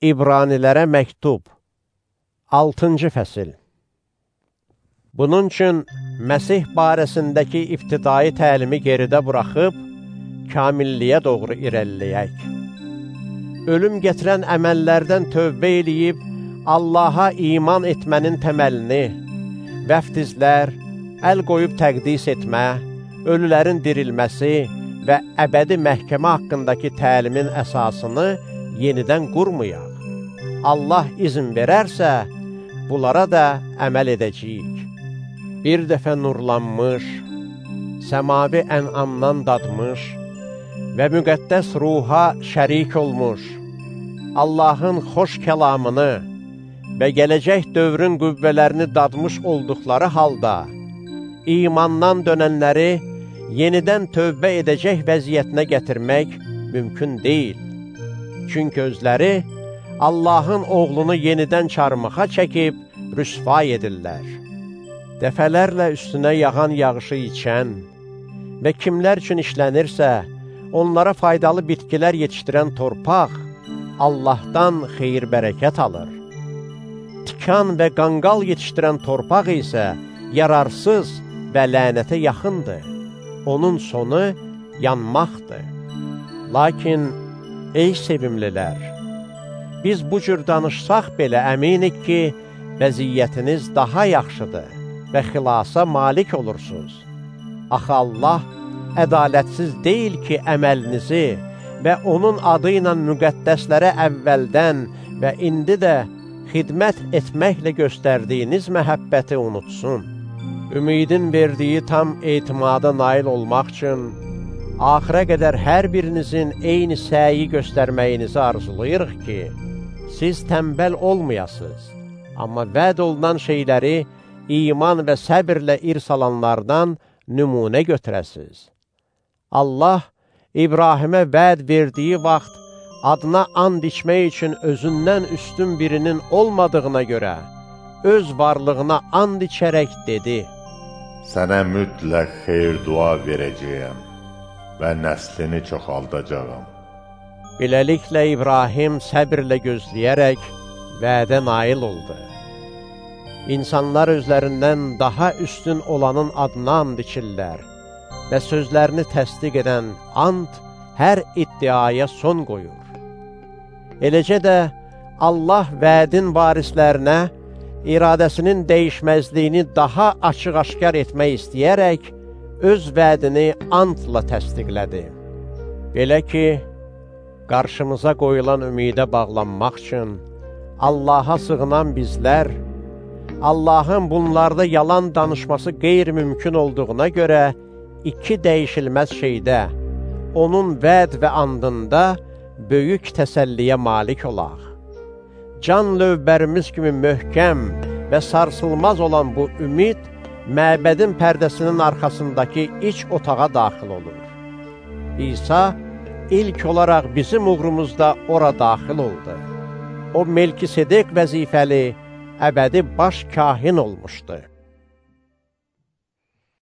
İbranilərə məktub 6-cı fəsil. Bunun üçün Məsih barəsindəki ibtidai təlimi geridə buraxıb, kamilliyə doğru irəliləyək. Ölüm gətirən əməllərdən tövbə eləyib, Allaha iman etmənin təməlini, vəftizlər, əl qoyub təqdis etmə, ölülərin dirilməsi və əbədi məhkəmə haqqındakı təlimin əsasını yenidən qurmayaq. Allah izin verərsə, bunlara da əməl edəcəyik. Bir dəfə nurlanmış, səmavi ənamdan dadmış və müqəddəs ruha şərik olmuş, Allahın xoş kəlamını və gələcək dövrün qüvvələrini dadmış olduqları halda, imandan dönənləri yenidən tövbə edəcək vəziyyətinə gətirmək mümkün deyil. Çünki özləri Allahın oğlunu yenidən çarmıxa çəkib rüsvay edirlər. Dəfələrlə üstünə yağan yağışı içən və kimlər üçün işlənirsə, onlara faydalı bitkilər yetişdirən torpaq Allahdan xeyir-bərəkət alır. Tikan və qanqal yetişdirən torpaq isə yararsız və lənətə yaxındır. Onun sonu yanmaqdır. Lakin, ey sevimlilər, biz bu cür danışsaq belə əminik ki, vəziyyətiniz daha yaxşıdır və xilasa malik olursunuz. Axı Allah ədalətsiz deyil ki, əməlinizi və onun adı ilə müqəddəslərə əvvəldən və indi də xidmət etməklə göstərdiyiniz məhəbbəti unutsun. Ümidin verdiyi tam etimada nail olmaq üçün, axıra qədər hər birinizin eyni səyi göstərməyinizi arzulayırıq ki, siz tənbəl olmayasınız, amma vəd olunan şeyləri iman və səbirlə irsalanlardan nümunə götürəsiniz. Allah İbrahimə vəd verdiyi vaxt adına and içmək üçün özündən üstün birinin olmadığına görə öz varlığına and içərək dedi: Sənə mütləq xeyir dua verəcəyəm və nəslini çoxaldacağım. Beləliklə İbrahim səbirlə gözləyərək vədə nail oldu. İnsanlar özlərindən daha üstün olanın adına and içirlər və sözlərini təsdiq edən and hər iddiaya son qoyur. Eləcə də Allah vədin varislərinə iradəsinin dəyişməzliyini daha açıq-aşkar etmək istəyərək öz vədini andla təsdiqlədi. Belə ki, qarşımıza qoyulan ümidə bağlanmaq üçün Allaha sığınan bizlər, Allahın bunlarda yalan danışması qeyri-mümkün olduğuna görə iki dəyişilməz şeydə, onun vəd və andında böyük təsəlliyə malik olaq. Can lövbərimiz kimi möhkəm və sarsılmaz olan bu ümid, məbədin pərdəsinin arxasındakı iç otağa daxil olur. İsa ilk olaraq bizim uğrumuzda ora daxil oldu. O Melkisedek vəzifəli, əbədi baş kahin olmuşdu.